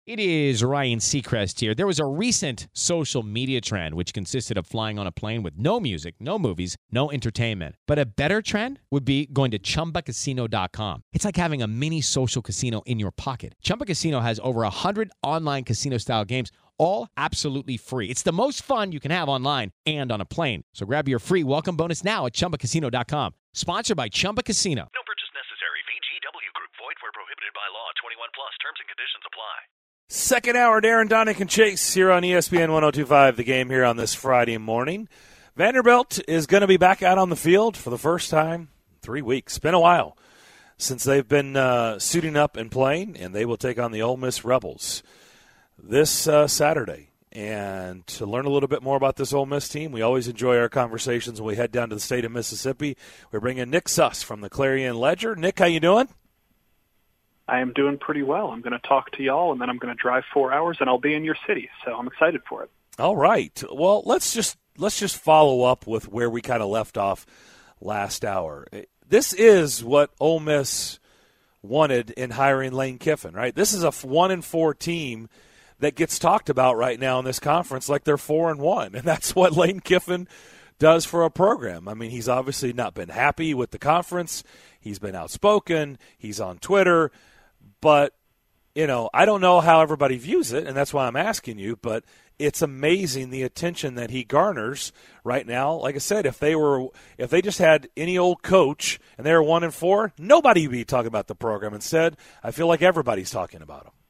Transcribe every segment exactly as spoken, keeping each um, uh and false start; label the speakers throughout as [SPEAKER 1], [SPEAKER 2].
[SPEAKER 1] It is Ryan Seacrest here. There was a recent social media trend which consisted of flying on a plane with no music, no movies, no entertainment. But a better trend would be going to Chumba Casino dot com. It's like having a mini social casino in your pocket. Chumba Casino has over one hundred online casino-style games, all absolutely free. It's the most fun you can have online and on a plane. So grab your free welcome bonus now at Chumba Casino dot com. Sponsored by Chumba Casino.
[SPEAKER 2] No purchase necessary. V G W Group. Void where prohibited by law. twenty-one plus. Terms and conditions apply.
[SPEAKER 3] Second hour, Darren, Donick, and Chase here on E S P N one oh two point five, The Game here on this Friday morning. Vanderbilt is going to be back out on the field for the first time in three weeks. Been a while since they've been uh, suiting up and playing, and they will take on the Ole Miss Rebels this uh, Saturday. And to learn a little bit more about this Ole Miss team, we always enjoy our conversations when we head down to the state of Mississippi. We're bringing Nick Suss from the Clarion Ledger. Nick, how you doing?
[SPEAKER 4] I am doing pretty well. I'm going to talk to y'all, and then I'm going to drive four hours, and I'll be in your city. So I'm excited for it.
[SPEAKER 3] All right. Well, let's just let's just follow up with where we kind of left off last hour. This is what Ole Miss wanted in hiring Lane Kiffin, right? This is a one and four team that gets talked about right now in this conference like they're four and one, and that's what Lane Kiffin does for a program. I mean, he's obviously not been happy with the conference. He's been outspoken. He's on Twitter. But, you know, I don't know how everybody views it, and that's why I'm asking you, but it's amazing the attention that he garners right now. Like I said, if they were if they just had any old coach and they were one and four, nobody would be talking about the program. Instead, I feel like everybody's talking about him.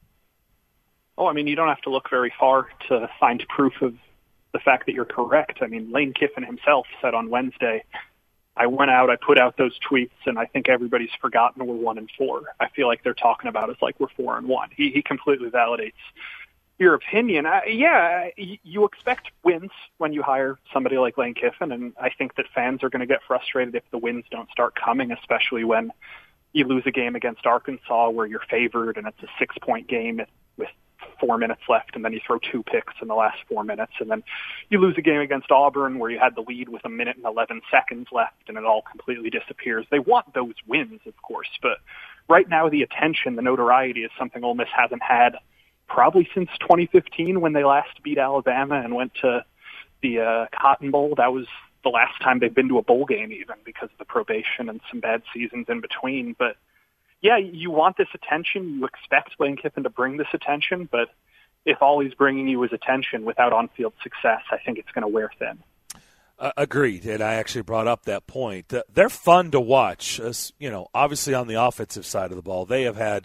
[SPEAKER 4] Oh, I mean, you don't have to look very far to find proof of the fact that you're correct. I mean, Lane Kiffin himself said on Wednesday, I went out, I put out those tweets, and I think everybody's forgotten we're one and four. I feel like they're talking about us like we're four and one. He, he completely validates your opinion. I, yeah, you expect wins when you hire somebody like Lane Kiffin, and I think that fans are going to get frustrated if the wins don't start coming, especially when you lose a game against Arkansas where you're favored and it's a six-point game with four minutes left, and then you throw two picks in the last four minutes, and then you lose a game against Auburn where you had the lead with a minute and eleven seconds left, and it all completely disappears. They want those wins, of course, but right now the attention, the notoriety is something Ole Miss hasn't had probably since twenty fifteen when they last beat Alabama and went to the uh, Cotton Bowl. That was the last time they've been to a bowl game even because of the probation and some bad seasons in between, but yeah, you want this attention. You expect Lane Kiffin to bring this attention, but if all he's bringing you is attention without on-field success, I think it's going to wear thin.
[SPEAKER 3] Uh, agreed, and I actually brought up that point. Uh, they're fun to watch. As, you know, obviously on the offensive side of the ball, they have had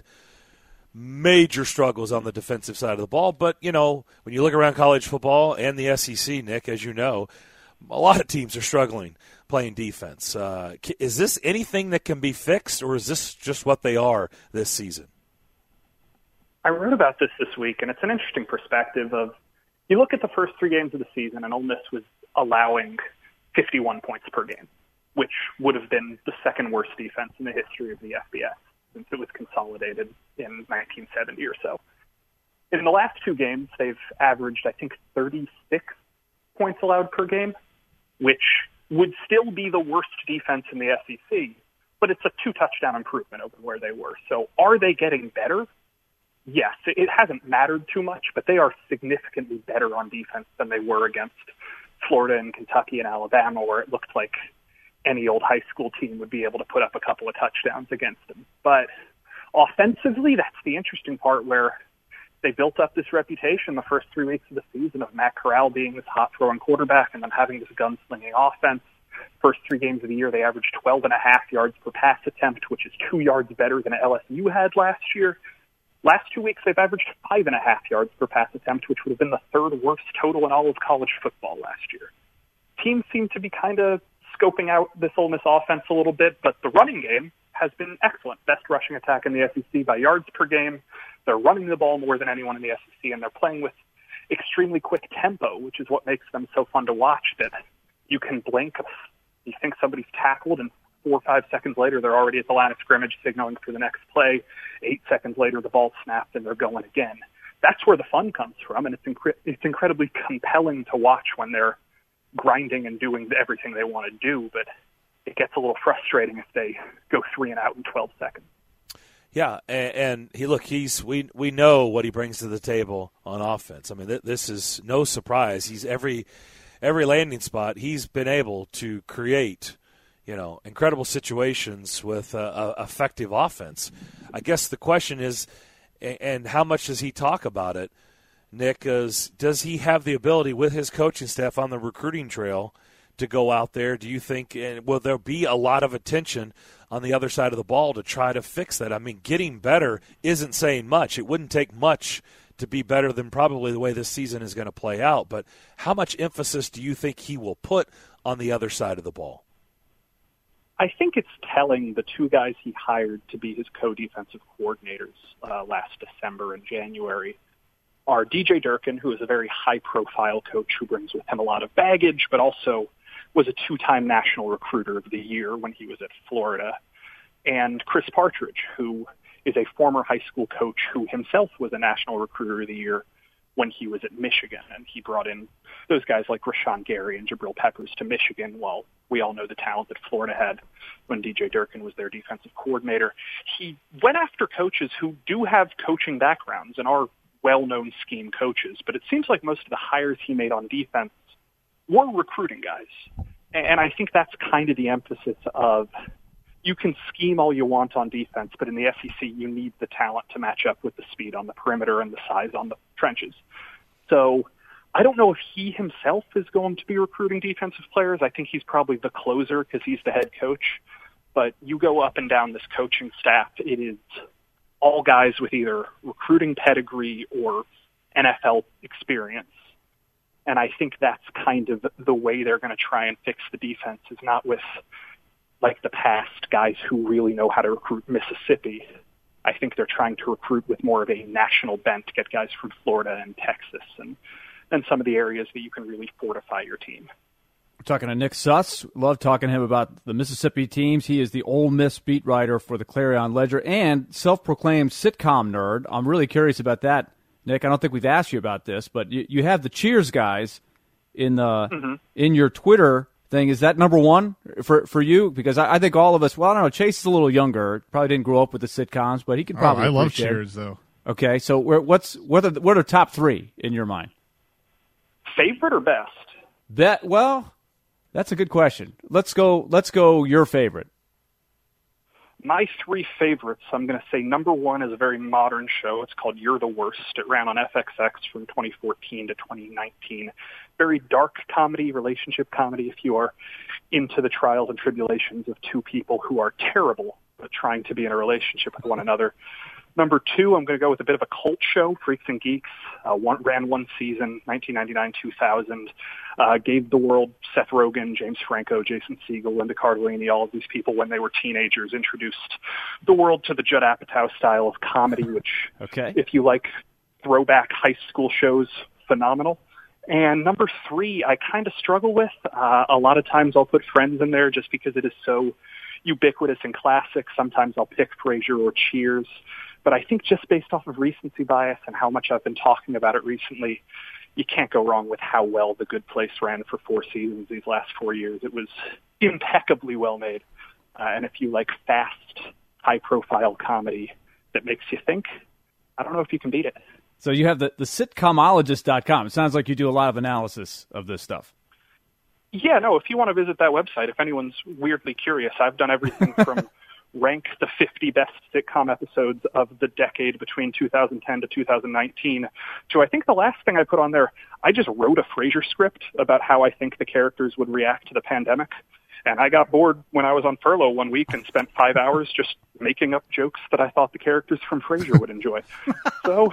[SPEAKER 3] major struggles on the defensive side of the ball. But, you know, when you look around college football and the S E C, Nick, as you know, a lot of teams are struggling playing defense. Uh, is this anything that can be fixed, or is this just what they are this season?
[SPEAKER 4] I wrote about this this week, and it's an interesting perspective of, you look at the first three games of the season, and Ole Miss was allowing fifty-one points per game, which would have been the second worst defense in the history of the F B S since it was consolidated in nineteen seventy or so. In the last two games, they've averaged, I think, thirty-six points allowed per game, which would still be the worst defense in the S E C, but it's a two-touchdown improvement over where they were. So are they getting better? Yes, it hasn't mattered too much, but they are significantly better on defense than they were against Florida and Kentucky and Alabama, where it looked like any old high school team would be able to put up a couple of touchdowns against them. But offensively, that's the interesting part, where they built up this reputation the first three weeks of the season of Matt Corral being this hot-throwing quarterback and then having this gunslinging offense. First three games of the year, they averaged twelve and a half yards per pass attempt, which is two yards better than L S U had last year. Last two weeks, they've averaged five and a half yards per pass attempt, which would have been the third worst total in all of college football last year. Teams seem to be kind of scoping out this Ole Miss offense a little bit, but the running game has been excellent. Best rushing attack in the S E C by yards per game. They're running the ball more than anyone in the S E C, and they're playing with extremely quick tempo, which is what makes them so fun to watch, that you can blink. You think somebody's tackled, and four or five seconds later, they're already at the line of scrimmage signaling for the next play. Eight seconds later, the ball's snapped, and they're going again. That's where the fun comes from, and it's, incre- it's incredibly compelling to watch when they're grinding and doing everything they want to do, but it gets a little frustrating if they go three and out in twelve seconds.
[SPEAKER 3] Yeah, and, and he look, he's we we know what he brings to the table on offense. I mean, th- this is no surprise. He's every every landing spot he's been able to create, you know, incredible situations with uh, a effective offense. I guess the question is, and how much does he talk about it, Nick? Is does he have the ability with his coaching staff on the recruiting trail to go out there? Do you think, and will there be a lot of attention on the other side of the ball to try to fix that? I mean, getting better isn't saying much. It wouldn't take much to be better than probably the way this season is going to play out. But how much emphasis do you think he will put on the other side of the ball?
[SPEAKER 4] I think it's telling the two guys he hired to be his co-defensive coordinators uh, last December and January are D J Durkin, who is a very high-profile coach who brings with him a lot of baggage, but also was a two-time National Recruiter of the Year when he was at Florida, and Chris Partridge, who is a former high school coach who himself was a National Recruiter of the Year when he was at Michigan, and he brought in those guys like Rashawn Gary and Jabril Peppers to Michigan, while we all know the talent that Florida had when D J Durkin was their defensive coordinator. He went after coaches who do have coaching backgrounds and are well-known scheme coaches, but it seems like most of the hires he made on defense were recruiting guys. And I think that's kind of the emphasis of, you can scheme all you want on defense, but in the S E C, you need the talent to match up with the speed on the perimeter and the size on the trenches. So I don't know if he himself is going to be recruiting defensive players. I think he's probably the closer because he's the head coach. But you go up and down this coaching staff, it is all guys with either recruiting pedigree or N F L experience. And I think that's kind of the way they're going to try and fix the defense, is not with, like the past, guys who really know how to recruit Mississippi. I think they're trying to recruit with more of a national bent, get guys from Florida and Texas and, and some of the areas that you can really fortify your team.
[SPEAKER 5] We're talking to Nick Suss. Love talking to him about the Mississippi teams. He is the Ole Miss beat writer for the Clarion Ledger and self-proclaimed sitcom nerd. I'm really curious about that, Nick. I don't think we've asked you about this, but you, you have the Cheers guys in the mm-hmm. in your Twitter thing. Is that number one for for you? Because I, I think all of us, well, I don't know, Chase is a little younger, probably didn't grow up with the sitcoms, but he could probably
[SPEAKER 6] oh, I love
[SPEAKER 5] appreciate
[SPEAKER 6] Cheers,
[SPEAKER 5] it.
[SPEAKER 6] though.
[SPEAKER 5] Okay, so where, what's what are, the, what are top three in your mind?
[SPEAKER 4] Favorite or best?
[SPEAKER 5] That, well, that's a good question. Let's go. Let's go. Your favorite.
[SPEAKER 4] My three favorites, I'm going to say number one is a very modern show. It's called You're the Worst. It ran on F X X from twenty fourteen to twenty nineteen. Very dark comedy, relationship comedy, if you are into the trials and tribulations of two people who are terrible but trying to be in a relationship with one another. Number two, I'm going to go with a bit of a cult show, Freaks and Geeks. Uh, one, ran one season, nineteen ninety-nine to two thousand. Uh, gave the world Seth Rogen, James Franco, Jason Segel, Linda Cardellini, all of these people when they were teenagers, introduced the world to the Judd Apatow style of comedy, which,
[SPEAKER 5] okay.
[SPEAKER 4] if you like throwback high school shows, phenomenal. And number three, I kind of struggle with. Uh, a lot of times I'll put Friends in there just because it is so ubiquitous and classic. Sometimes I'll pick Frasier or Cheers. But I think just based off of recency bias and how much I've been talking about it recently, you can't go wrong with how well The Good Place ran for four seasons these last four years. It was impeccably well made. Uh, and if you like fast, high-profile comedy that makes you think, I don't know if you can beat it.
[SPEAKER 5] So you have the, the sitcomologist dot com. It sounds like you do a lot of analysis of this stuff.
[SPEAKER 4] Yeah, no, if you want to visit that website, if anyone's weirdly curious, I've done everything from rank the fifty best sitcom episodes of the decade between two thousand ten to two thousand nineteen to, I think the last thing I put on there, I just wrote a Frasier script about how I think the characters would react to the pandemic. And I got bored when I was on furlough one week and spent five hours just making up jokes that I thought the characters from Frasier would enjoy. So,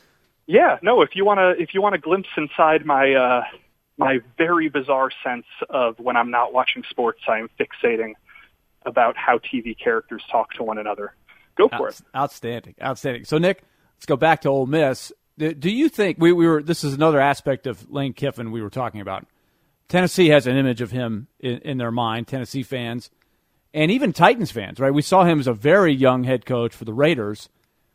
[SPEAKER 4] yeah, no, if you want to, if you want a glimpse inside my, uh, my very bizarre sense of when I'm not watching sports, I am fixating about how T V characters talk to one another. Go for
[SPEAKER 5] Out,
[SPEAKER 4] it.
[SPEAKER 5] Outstanding. Outstanding. So, Nick, let's go back to Ole Miss. Do, do you think we, we were, this is another aspect of Lane Kiffin we were talking about. Tennessee has an image of him in, in their mind, Tennessee fans, and even Titans fans, right? We saw him as a very young head coach for the Raiders,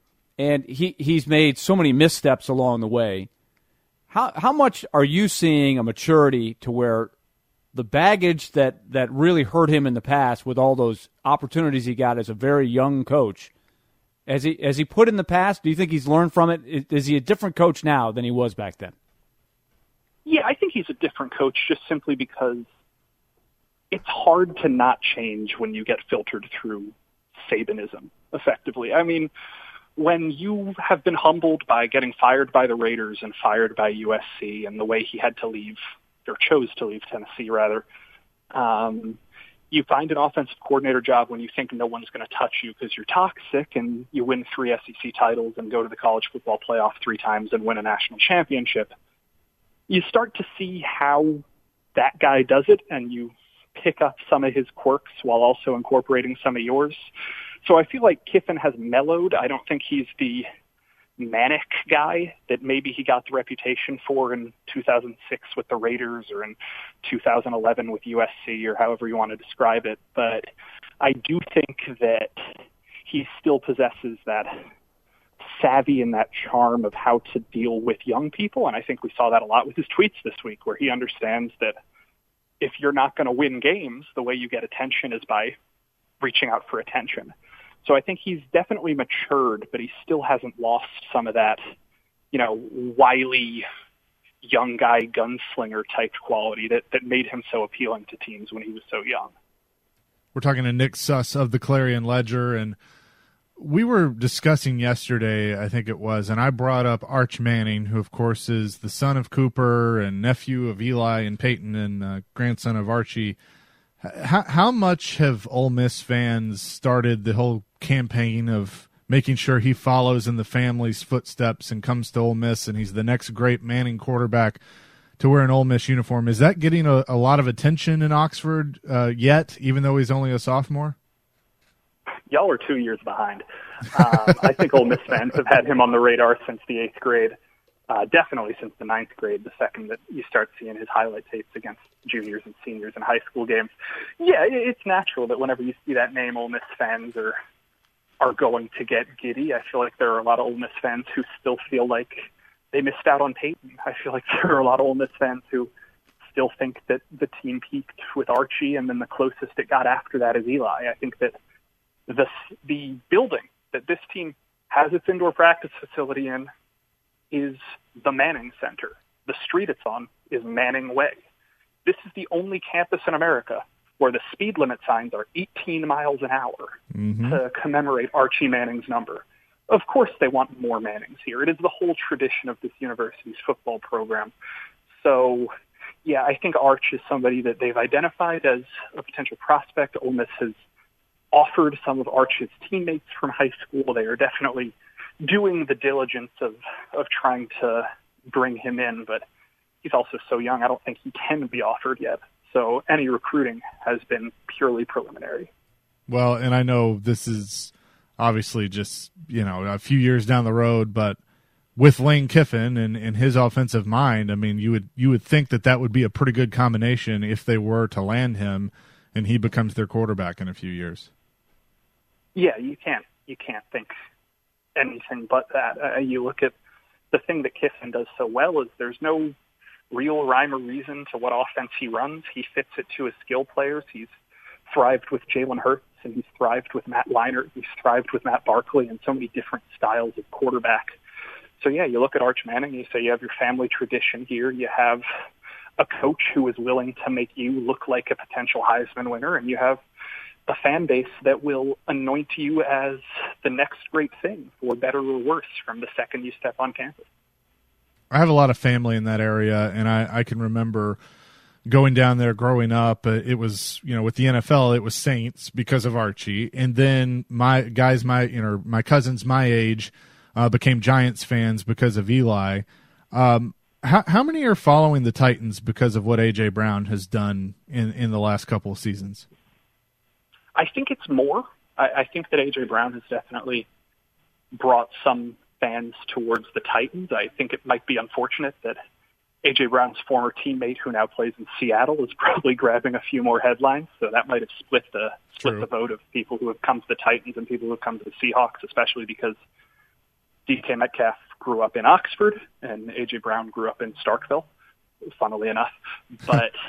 [SPEAKER 5] and he, he's made so many missteps along the way. How how much are you seeing a maturity to where the baggage that, that really hurt him in the past with all those opportunities he got as a very young coach, Has he has he put in the past? Do you think he's learned from it? Is he a different coach now than he was back then?
[SPEAKER 4] Yeah, I think he's a different coach just simply because it's hard to not change when you get filtered through Sabanism, effectively. I mean, when you have been humbled by getting fired by the Raiders and fired by U S C and the way he had to leave, or chose to leave Tennessee, rather, um, you find an offensive coordinator job when you think no one's going to touch you because you're toxic, and you win three S E C titles and go to the college football playoff three times and win a national championship. You start to see how that guy does it, and you pick up some of his quirks while also incorporating some of yours. So I feel like Kiffin has mellowed. I don't think he's the manic guy that maybe he got the reputation for in two thousand six with the Raiders or in two thousand eleven with U S C or however you want to describe it. But I do think that he still possesses that savvy and that charm of how to deal with young people. And I think we saw that a lot with his tweets this week, where he understands that if you're not going to win games, the way you get attention is by reaching out for attention. So I think he's definitely matured, but he still hasn't lost some of that, you know, wily young guy gunslinger type quality that, that made him so appealing to teams when he was so young.
[SPEAKER 6] We're talking to Nick Suss of the Clarion Ledger, and we were discussing yesterday, I think it was, and I brought up Arch Manning, who, of course, is the son of Cooper and nephew of Eli and Peyton and uh, grandson of Archie. How, how much have Ole Miss fans started the whole campaign of making sure he follows in the family's footsteps and comes to Ole Miss and he's the next great Manning quarterback to wear an Ole Miss uniform? Is that getting a, a lot of attention in Oxford uh, yet, even though he's only a sophomore?
[SPEAKER 4] Y'all are two years behind. Um, I think Ole Miss fans have had him on the radar since the eighth grade, uh, definitely since the ninth grade, the second that you start seeing his highlight tapes against juniors and seniors in high school games. Yeah, it's natural that whenever you see that name, Ole Miss fans are are going to get giddy. I feel like there are a lot of Ole Miss fans who still feel like they missed out on Peyton. I feel like there are a lot of Ole Miss fans who still think that the team peaked with Archie, and then the closest it got after that is Eli. I think that the the building that this team has its indoor practice facility in is the Manning Center. The street it's on is Manning Way. This is the only campus in America where the speed limit signs are eighteen miles an hour mm-hmm. to commemorate Archie Manning's number. Of course they want more Mannings here. It is the whole tradition of this university's football program. So, yeah, I think Arch is somebody that they've identified as a potential prospect. Ole Miss has offered some of Arch's teammates from high school. They are definitely doing the diligence of, of trying to bring him in, but he's also so young, I don't think he can be offered yet. So any recruiting has been purely preliminary.
[SPEAKER 6] Well, and I know this is obviously just, you know, a few years down the road, but with Lane Kiffin and, and his offensive mind, I mean, you would you would think that that would be a pretty good combination if they were to land him and he becomes their quarterback in a few years.
[SPEAKER 4] Yeah, you can't you can't think anything but that. Uh, you look at the thing that Kiffin does so well is there's no real rhyme or reason to what offense he runs. He fits it to his skill players. He's thrived with Jalen Hurts, and he's thrived with Matt Leinart. He's thrived with Matt Barkley and so many different styles of quarterback. So, yeah, you look at Arch Manning, you say you have your family tradition here. You have a coach who is willing to make you look like a potential Heisman winner, and you have a fan base that will anoint you as the next great thing, for better or worse, from the second you step on campus.
[SPEAKER 6] I have a lot of family in that area, and I, I can remember going down there growing up. Uh, it was, you know, with the N F L, it was Saints because of Archie, and then my guys, my you know, my cousins my age uh, became Giants fans because of Eli. Um, how how many are following the Titans because of what A J Brown has done in, in the last couple of seasons?
[SPEAKER 4] I think it's more. I, I think that A J Brown has definitely brought some fans towards the Titans. I think it might be unfortunate that A J Brown's former teammate, who now plays in Seattle, is probably grabbing a few more headlines. So that might have split the split True. the vote of people who have come to the Titans and people who have come to the Seahawks, especially because D K Metcalf grew up in Oxford and A J Brown grew up in Starkville, funnily enough. But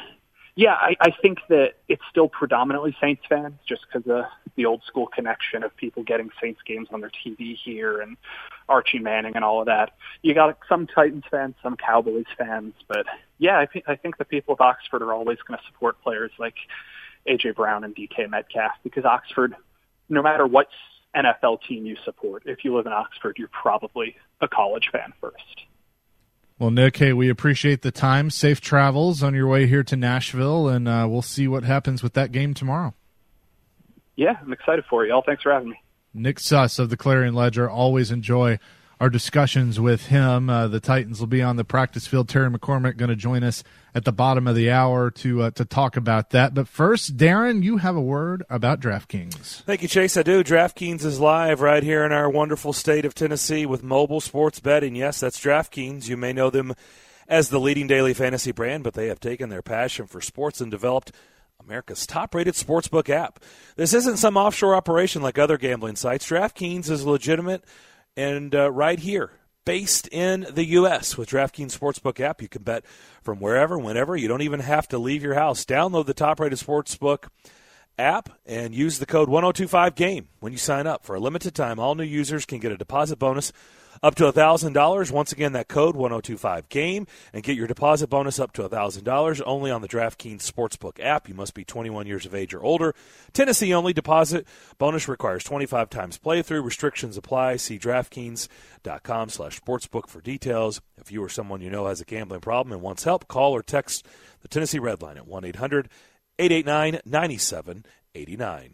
[SPEAKER 4] Yeah, I, I think that it's still predominantly Saints fans just because of the old school connection of people getting Saints games on their T V here and Archie Manning and all of that. You got some Titans fans, some Cowboys fans, but yeah, I, th- I think the people of Oxford are always going to support players like A J Brown and D K Metcalf because Oxford, no matter what N F L team you support, if you live in Oxford, you're probably a college fan first.
[SPEAKER 6] Well, Nick, hey, we appreciate the time. Safe travels on your way here to Nashville, and uh, we'll see what happens with that game tomorrow.
[SPEAKER 4] Yeah, I'm excited for you all. Thanks for having me.
[SPEAKER 6] Nick Suss of the Clarion Ledger. Always enjoy our discussions with him. Uh, the Titans will be on the practice field. Terry McCormick going to join us at the bottom of the hour to uh, to talk about that. But first, Darren, you have a word about DraftKings.
[SPEAKER 3] Thank you, Chase. I do. DraftKings is live right here in our wonderful state of Tennessee with mobile sports betting. Yes, that's DraftKings. You may know them as the leading daily fantasy brand, but they have taken their passion for sports and developed America's top-rated sportsbook app. This isn't some offshore operation like other gambling sites. DraftKings is legitimate and uh, right here, based in the U S With DraftKings Sportsbook app, you can bet from wherever, whenever. You don't even have to leave your house. Download the top-rated sportsbook app and use the code one oh two five game when you sign up. For a limited time, all new users can get a deposit bonus up to one thousand dollars. Once again, that code one oh two five game and get your deposit bonus up to one thousand dollars only on the DraftKings Sportsbook app. You must be twenty-one years of age or older. Tennessee only. Deposit bonus requires twenty-five times playthrough. Restrictions apply. See DraftKings.com slash sportsbook for details. If you or someone you know has a gambling problem and wants help, call or text the Tennessee Red Line at one eight hundred eight eight nine nine seven eight nine.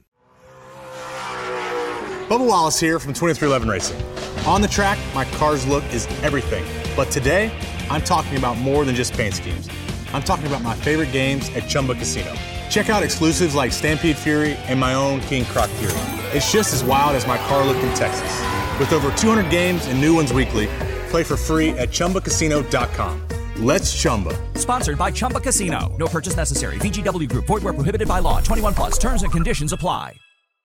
[SPEAKER 7] Bubba Wallace here from twenty-three eleven Racing. On the track, my car's look is everything. But today, I'm talking about more than just paint schemes. I'm talking about my favorite games at Chumba Casino. Check out exclusives like Stampede Fury and my own King Croc Fury. It's just as wild as my car look in Texas. With over two hundred games and new ones weekly, play for free at Chumba Casino dot com. Let's Chumba.
[SPEAKER 8] Sponsored by Chumba Casino. No purchase necessary. V G W Group. Void where prohibited by law. twenty-one plus. Terms and conditions apply.